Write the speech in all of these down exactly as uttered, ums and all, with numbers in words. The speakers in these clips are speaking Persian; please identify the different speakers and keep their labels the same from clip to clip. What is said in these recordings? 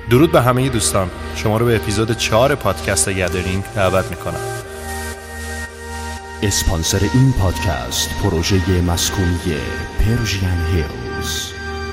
Speaker 1: درود به همه دوستان، شما رو به اپیزود چهار پادکست گدرینگ دعوت میکنم.
Speaker 2: اسپانسر این پادکست پروژه مسکونی پرژین هیلز.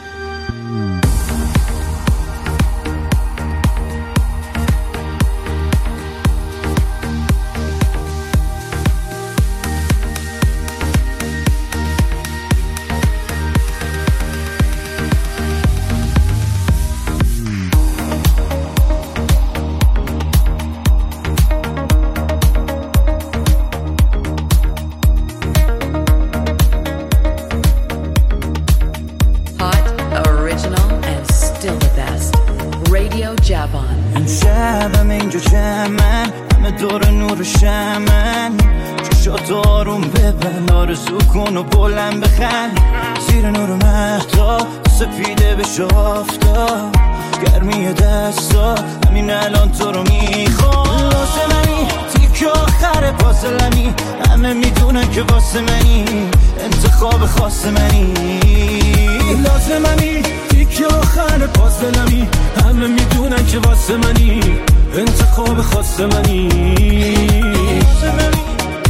Speaker 3: گرمی دستا همین الان تو رو میخوام. لازمنی تیک آخر پازلمی، همه میدونن که واسه منی انتخاب خاص منی. لازمنی تیک آخر پازلمی، همه میدونن که واسه منی انتخاب خاص منی. لازمنی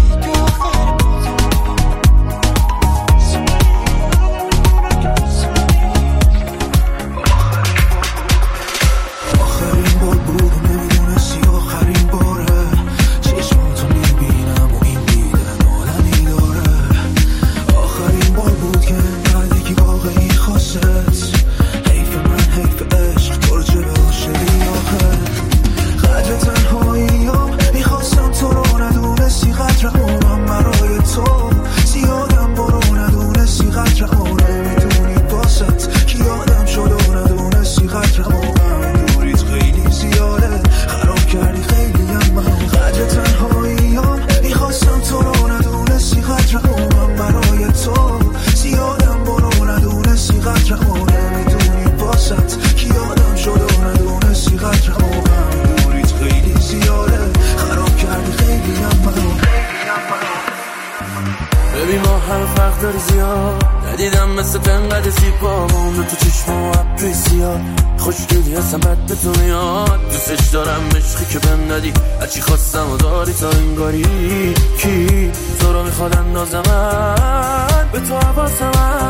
Speaker 3: چی خواستم و داری تا انگاری کی تو رو میخواد اندازه من به تو حواسم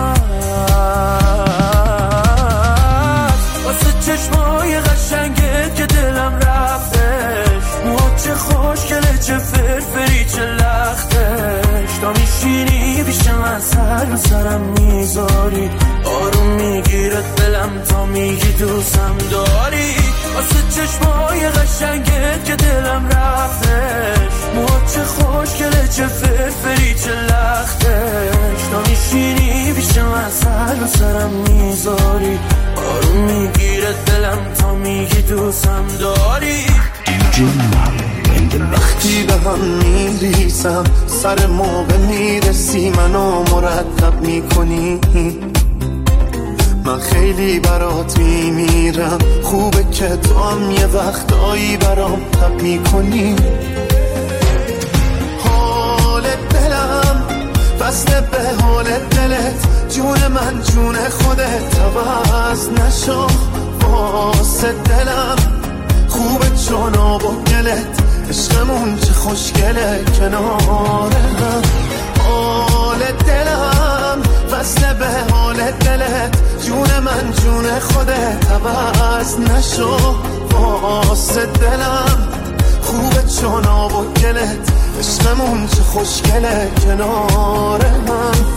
Speaker 3: هست. واسه چشمای قشنگه که دلم رفتش، موها چه خوشگله چه فرفری چه لختش. تا میشینی پیش من سر به سرم میذاری، آروم میگیره دلم تا میگی دوستم داری. واسه چشمای قشنگه که دلم رفتش، موها چه خوشگله چه فرفری چه لختش. تا میشینی پیش من سر به سرم میذاری، آروم میگیره دلم تا میگی دوستم داری.
Speaker 4: وقتی به هم میریسم سر موقع میرسی منو مرتب میکنی. من خیلی برات میمیرم، خوبه که تو هم یه وقتایی برام تب میکنی. حال دلم وصله به حال دلت، جون من جون خودت عوض نشو واسه دلم. خوبه چون آب و گلت، عشقمون چه خوشگله کنار هم. حال دلم وصله به حال دلت، جون من جون خودت عوض نشو واسه دلم. خوبه چون آب و گلت، عشقمون چه خوشگله کنار هم.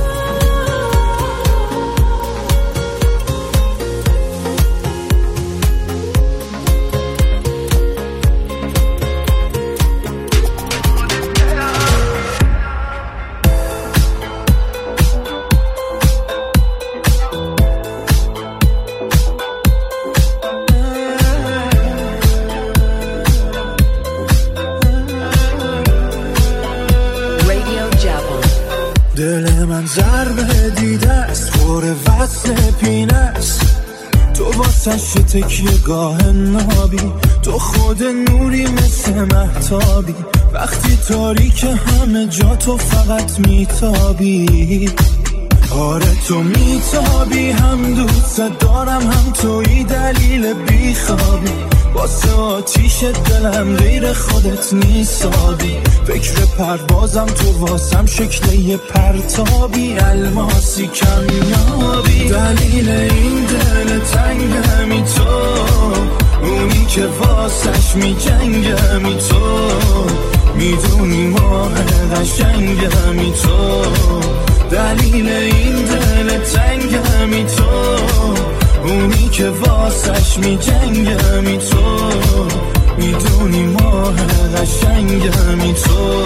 Speaker 3: دل من ضربه دیده است، خوره وصل پینه است. تو واسش تکیه گاه نابی، تو خود نوری مثل مهتابی. وقتی تاریک همه جا تو فقط میتابی. آره تو میتابی، هم دوست دارم هم توی دلیل بیخوابی، واسه آتیش دلم غیر خودت نیسابی، فکر پروازم تو واسم شکل یه پرتابی، الماسی کمیابی، دلیل این دل تنگمی تو، اونی که واسش می جنگمی تو، میدونی ماه قشنگمی تو، دلیل این دل تنگمی تو، اونی که واسش می جنگمی تو، میدونی ماه قشنگمی تو.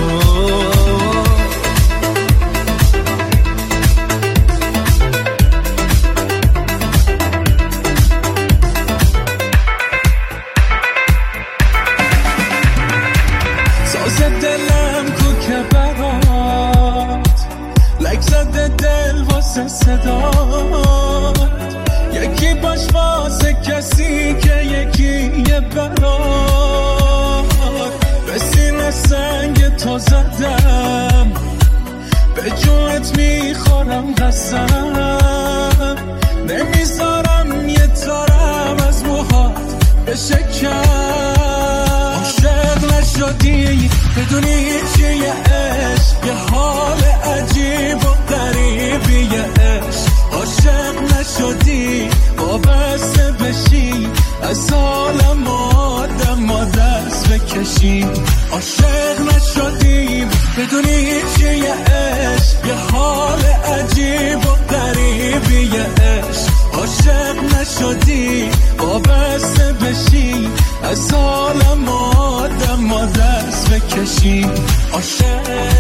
Speaker 5: صدات یکی باش واسه کسی که یکی یه برات، به سینه سنگ تو زدم، به جونت میخورم قسم، نمیذارم یه تارم از موهات بشه کم. عاشق نشدی بدونی چیه عشق، یه حال عجیب و غریبیه عشق، عاشق نشدی وابسته بشی، از عالم آدم ما دست بکشی، عاشق نشدیم بدونی چیه عشق، یه حال عجیب و غریبیه عشق، عاشق نشدی وابسته بشی، از عالم آدم ما دست بکشی، عاشق.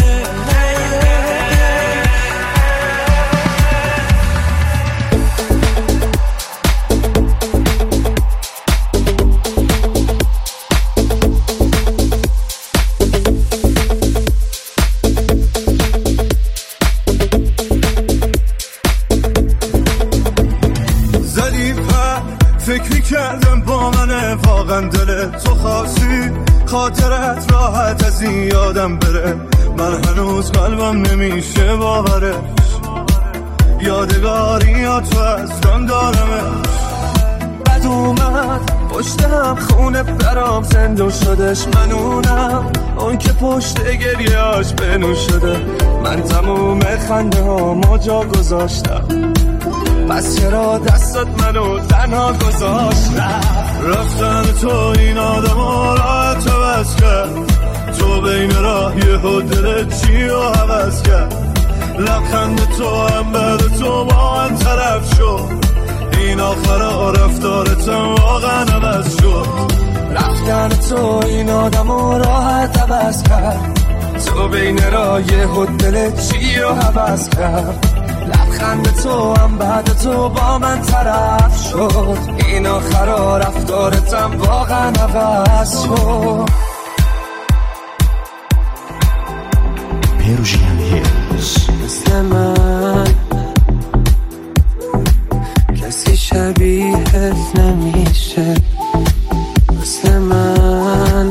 Speaker 3: کردم با من واقعا دل تو خاصی، خاطرت راحت از این یادم بره، من هنوز قلبم نمیشه باورش، یادگاری یا تو اصلا دارمش، بد اومد پشتم خونه برام زندون شدش، من اونم اون که پشت گریهاش بنو شده، من تموم خنده ها ما جا گذاشتم، پس چرا دستت منو تنها گذاشت؟ رفتن تو این آدم ها راحت عوض کرد، تو بین راه یه دلت چی رو حوض کرد، لبخند تو هم بعد تو با هم طرف شد، این آخرا رفتارتم واقعا عوض شد، رفتن تو این آدم ها راحت عوض کرد، تو بین راه یه دلت چی رو حوض کرد، لبخند تو هم بعد تو با من طرف شد، این آخرا رفتارتم واقعا عوض شد.
Speaker 2: پروژین هیلز.
Speaker 3: مثل من کسی شبیهت نمیشه، مثل من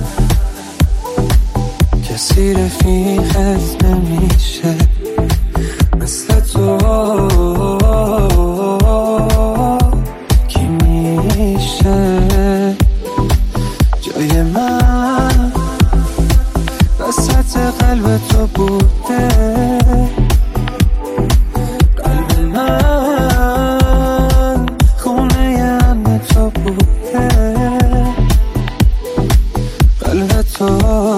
Speaker 3: کسی رفیقت نمیشه، مثل تو کی میشه جای من وسط قلب تو بوده، قلب من خونه امن تو بوده، قلب تو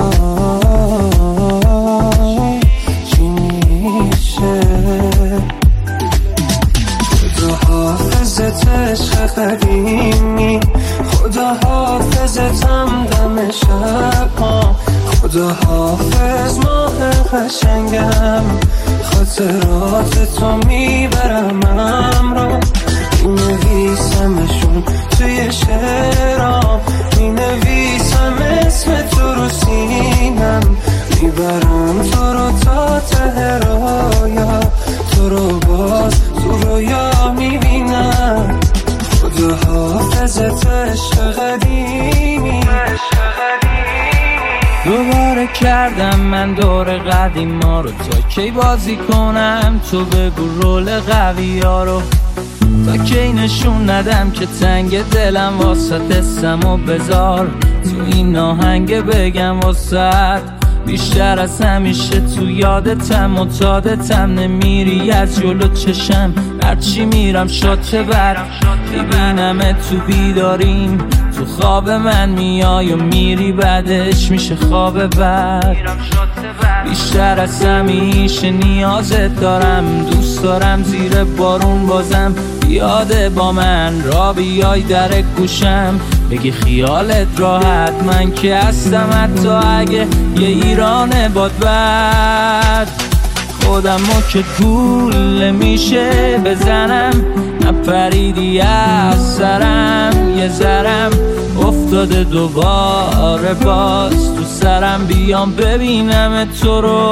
Speaker 3: عشق قدیمی، خدا حافظتم دم شب ها، خدا حافظ ماه قشنگم، خاطرات تو میبرم امرا، مینویسمشون توی شعرام، مینویسم اسم تو رو سینم، میبرم تو رو تا ته رویا، تو رو باز تو رویا میبینم، خدا حافظت عشق قدیمی، دوباره
Speaker 6: کردم من دور قدیما رو، تا کی بازی کنم تو بگو رول قوی ها رو، تا کی نشون ندم که تنگ دلم واسه دستم و بذار تو این آهنگ بگم واسه بیشتر از همیشه تو یادتم معتادتم، نمیری از جلو چشم هرچی میرم شات بر ببینم تو بیداریم، تو خواب من میای و میری بعدش میشه خواب بر، بیشتر از همیشه نیازت دارم، دوست دارم زیر بارون بازم یاده با من را بیای در گوشم بگی خیالت راحت من که هستم، حتی اگه یه ایران باد بد خودمو که گول میشه بزنم، نپریدی از سرم یه ذرم افتاده دوباره باز تو سرم، بیام ببینم تو رو،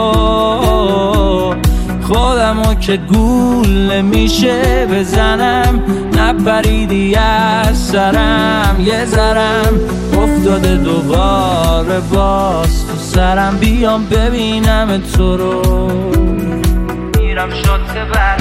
Speaker 6: خودمو که گول میشه بزنم، نپریدی از سرم یه ذرم افتاده دوباره باز تو سرم، بیام ببینم تو رو، میرم شات بر.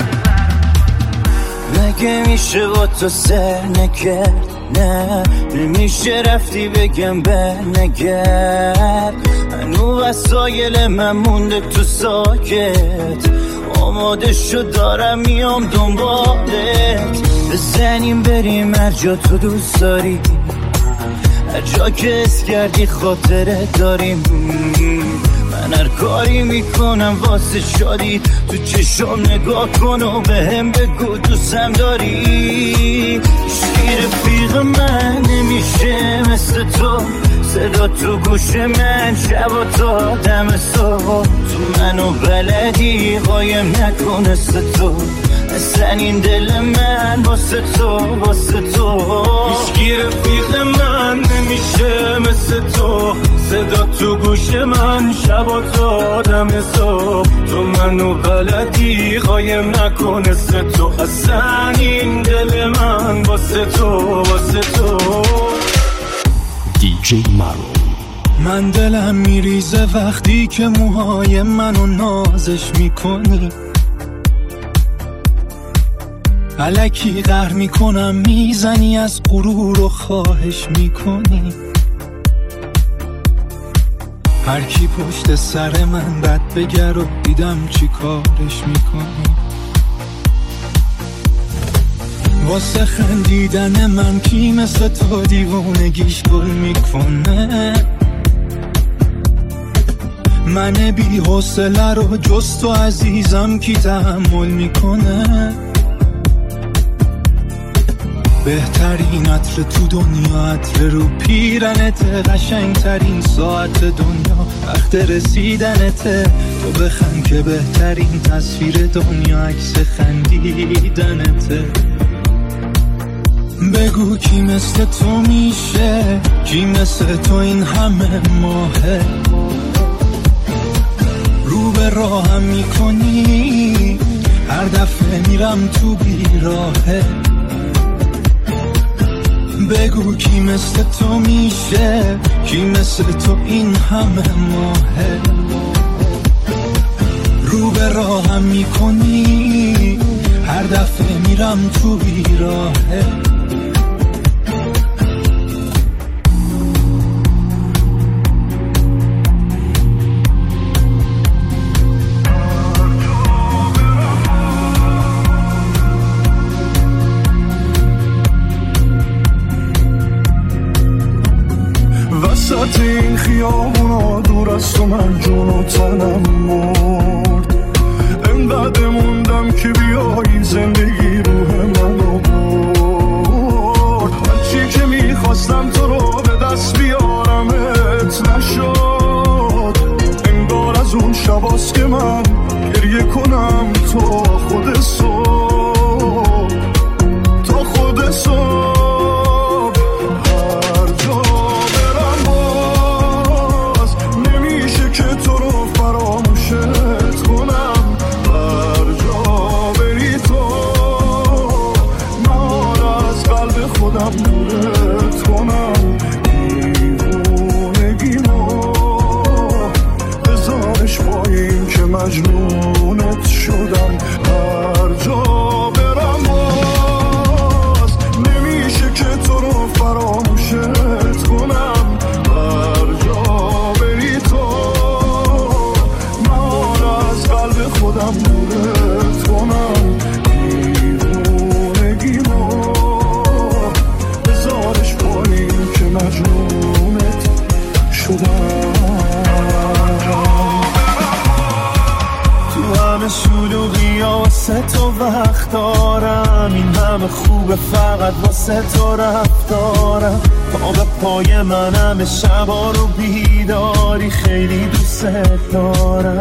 Speaker 3: مگه میشه با تو سر نکرد، نه نمیشه رفتی بگم به نگرد، هنو وسایل من مونده تو ساکت، آماده شد دارم میام دنبالت، بزنیم بریم هر جا تو دوست داری، هر جا که اس کردی خاطره داریم، من هر کاری میکنم واسه شادی، تو چشم نگاه کن و به هم بگو دوستم داری، هیچکی رفیق من نمیشه مثل تو، صدا تو گوش من شب و تا دم صبح، تو منو بلدی قایم نکن مثل تو، اصلا این دل من واسه تو واسه تو، هیچکی رفیق من نمیشه مثل تو، صدا تو گوش من شب و تا دم صبح، تو منو بلدی قایم نکن مثل تو، اصلا این دل من واسه تو واسه تو.
Speaker 2: دی جی مارو.
Speaker 5: من دلم میریزه وقتی که موهای منو نازش میکنی، الکی قهر میکنم میزنی از غرور و خواهش میکنی، هر کی پشت سر من بد بگر و دیدم چی کارش میکنی، واسه خندیدن من کی مثل تو دیوونگیش گل میکنه، من بی حوصله رو جز تو عزیزم کی تحمل میکنه، بهترین عطر تو دنیا عطر رو پیرنت، قشنگترین ساعت دنیا وقت رسیدنته، تو بخند که بهترین تصویر دنیا عکس خندیدنته، بگو کی مثل تو میشه، کی مثل تو این همه ماهه، رو به راهم میکنی هر دفعه میرم تو بیراهه، بگو کی مثل تو میشه، کی مثل تو این همه ماهه، رو به راهم میکنی هر دفعه میرم تو بیراهه.
Speaker 7: وسط این خیابونا دور از تو من جون و تنم مرد، انقدر موندم که بیایی زندگی روح منو برد، هرچی که میخواستم تو رو به دست بیارمت نشد، انگار از اون شباست که من گریه کنم تو خود صبح تا خود صبح، دورت کنم دیوونگیمو وقت دارم، این همه خوبه فقط واسه تو رفتارم. پا به پای منم شبا رو بیداری، خیلی دوست دارم.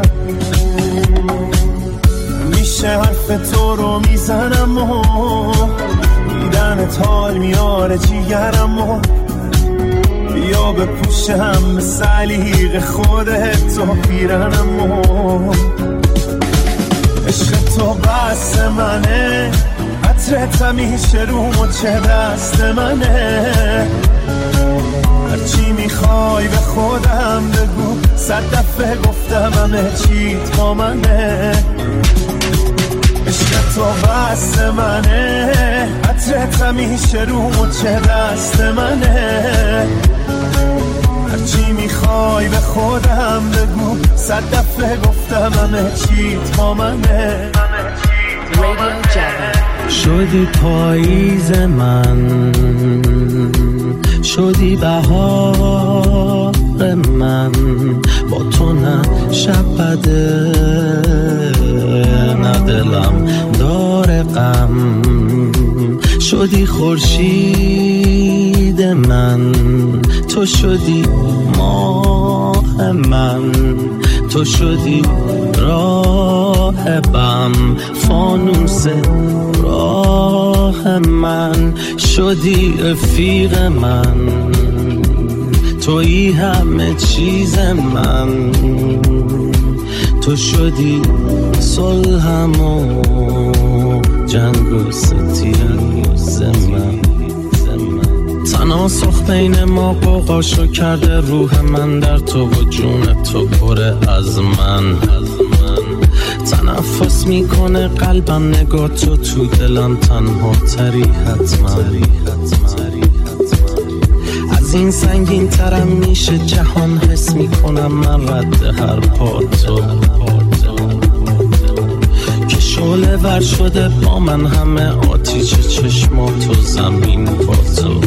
Speaker 7: میشه حرف تو رو میزنم و دیدنت حال میاره جیگرم و بیا بپوشم به سلیق خودت و پیرنم و عشق تو بس منه، عطرت همیشه رو مچه دست منه. هرچی میخوای به خودم بگو، صد دفعه گفتم همه چیت با منه. عشق تو بس منه، عطرت همیشه رو مچه دست منه. هرچی میخوای به خودم بگو، صد دفعه گفتم همه چیت با منه.
Speaker 6: شدی پاییز من، شدی بهار من، با تو نه شب بده نه دلم داره غم. شدی خورشید من، تو شدی ماه من، تو شدی راهبم، فانوس راه من. شدی رفیق من، تویی همه چیز من. تو شدی صلحم و جنگ و ستیز من. تناسخ بین ما قوقاشو کرده روح من، در تو و جون تو پره از من. تنفس میکنه قلبم نگاه تو، تو دلم تنها تری حتما. از این سنگین ترم میشه جهان، حس میکنم من رد هر پا تو. که شعله ور شده با من همه آتیش چشمات و زمین با تو.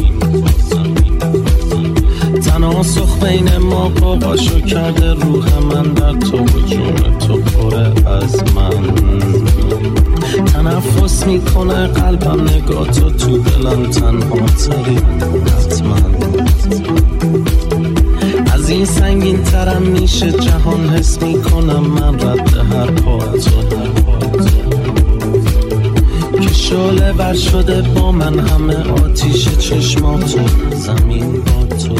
Speaker 6: تناسخ بین ما قوقاشو کرده روح من، در تو و جون تو پره از من. تنفس میکنه قلبم نگاه تو، تو دلم تنها تری حتما. از این سنگین ترم میشه جهان، حس میکنم من رد هر پا تو. که شعله ور شده با من همه آتیش چشماتو، زمین با تو.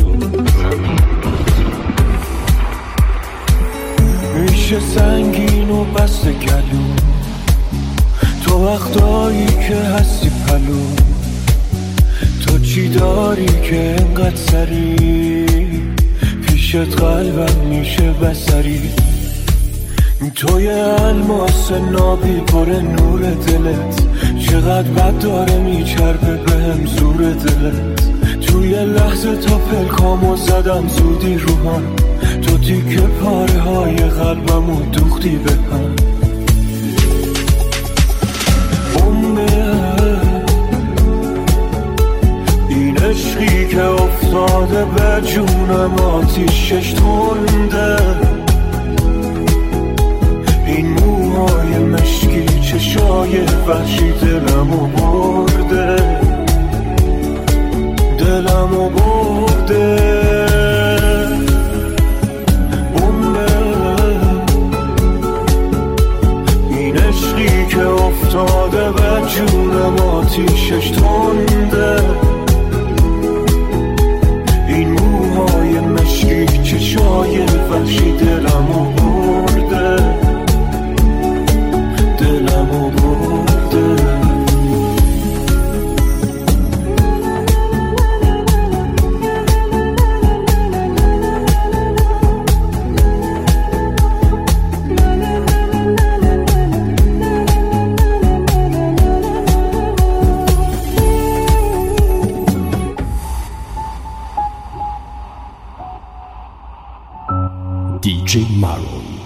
Speaker 7: میشه سنگین و بست گلو، تو وقتایی که هستی پلو. تو چی داری که انقدر سری پیشت قلبم میشه بسری. توی الماس نابی پر نور دلت، چقدر بد داره میچربه بهم زور دلت. توی لحظه تا پلکامو زدم زودی روحان، تو تیکه پاره های قلبمو دوختی به هم. این عشقی که افتاده به جونم آتیشش تنده. این موهای مشکی چشای وحشی دلمو برده، دلمو برده. این عشقی که افتاده به جونم آتیشش تنده. این موهای مشکی چشای وحشی دلمو برده، دلمو برده.
Speaker 2: دی جی Marron.